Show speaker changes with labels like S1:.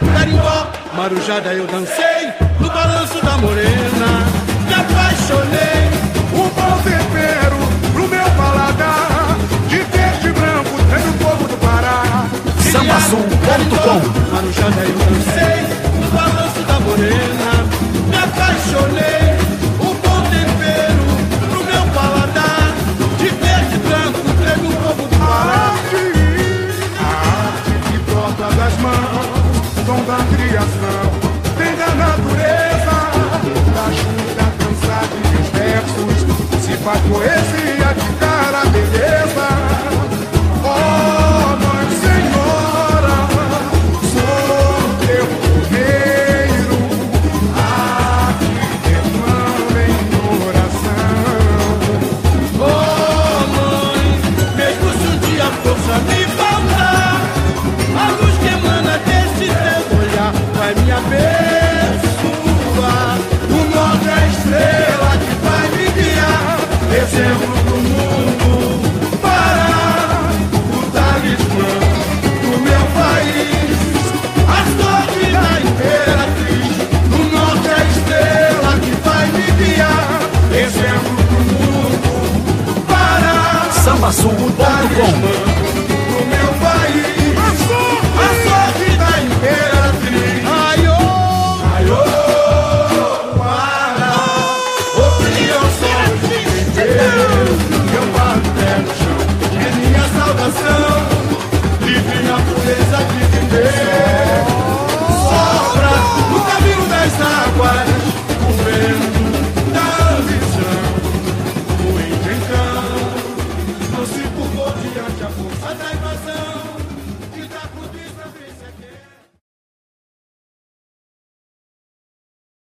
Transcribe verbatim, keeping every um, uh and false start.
S1: Carimbó, marujada eu dancei, no balanço da morena, me apaixonei.
S2: Um bom tempero pro meu paladar, de verde e branco tem o povo do Pará.
S3: Samba Sul ponto com.
S1: Marujada eu dancei, no balanço da morena, me apaixonei. Um bom tempero pro meu paladar, de verde e branco tem o povo do Pará.
S2: A arte que brota das mãos, dom da criação, vem da natureza, da chuva cansada e os versos, se faz poesia de cara beleza. Oh, mãe senhora, sou teu cordeiro, aqui derrama em oração.
S1: Oh mãe, mesmo se um dia a força me faltar, a luz que emana desse teu olhar vai me abençoar. O norte é a estrela que vai me guiar, exemplo do mundo, Pará, o talismã do meu país, a sorte da imperatriz. O norte é a estrela que vai me guiar, exemplo do mundo, Pará,
S3: Samba Sul ponto com.
S1: do meu país, a sorte da imperatriz. Ai, oh, ai, oh, Pará, opinião só de Deus. Meu barro pé no chão é minha salvação, livre na pureza de viver. Sopra no caminho das águas o vento da ambição. O índio então não se curvou diante a força da